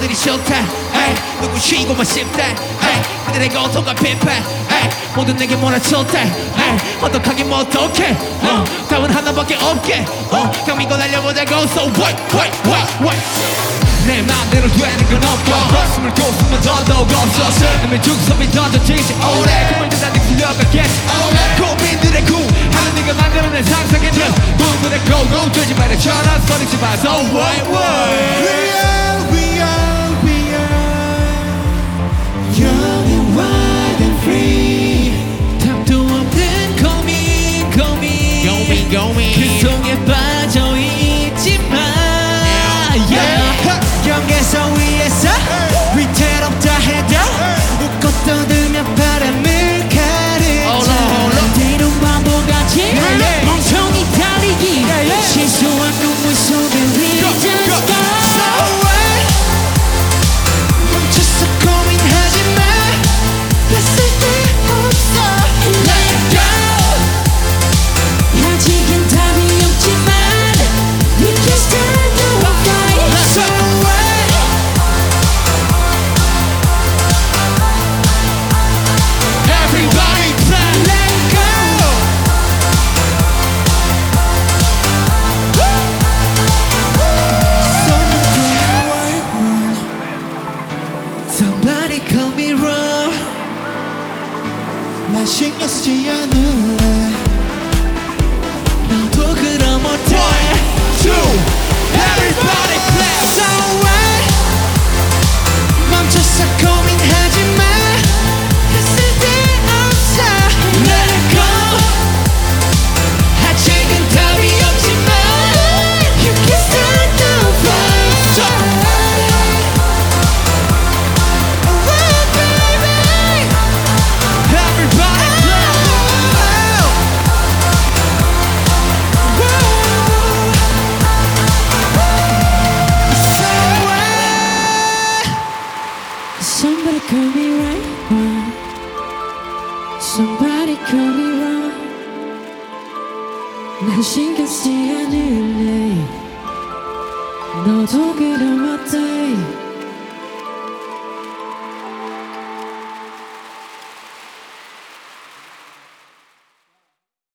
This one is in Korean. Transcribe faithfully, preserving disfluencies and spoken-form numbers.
너들이 싫다 에이 누구 쉬고만 싶다 에이 그들의 고통과 비판 에이 모두 내게 몰아쳤다 에이 어떡하긴 뭐 어떡해 어 답은 하나밖에 없게 어 강민고 날려보자고 So wait wait wait wait 내 맘대로 되는 건 없고 숨을 고숨만 더더욱 없어 남의 죽섭이 던져지지 오래 꿈을 든다니 풀려가겠지 고민들의 구 하는 네가 만들어낸 상상의 늘 눈물의 고고 되지 말아 전화 소리지 마 So wait wait We are, we are, we are young and wild and free. 탐도 없는 고민 고민 고민 고민 그 속에 빠져있지만 yeah. 경계선 위에서 위태롭다 해도 웃고 떠들며 바람을 가르쳐 뒤로 바보같이 멍청이 달리기 시소한 눈물 속에 We just go 멈춰서 고민하지 마 뺏을 데 없어 Let go 아직은 답이 없지만 We can start the fight So what Everybody clap Let go Somebody call me wrong 나 신경 쓰지 않을래 너도 그럼 어때 One, two, everybody clap So what 멈춰서 고민하지 마 했을 데 없어 Let it go 아직은 답이 없지만 You can start the fight So what baby Everybody clap Somebody call me right now Somebody call me wrong 난 신경 쓰지 않을래 너도 그럼 어때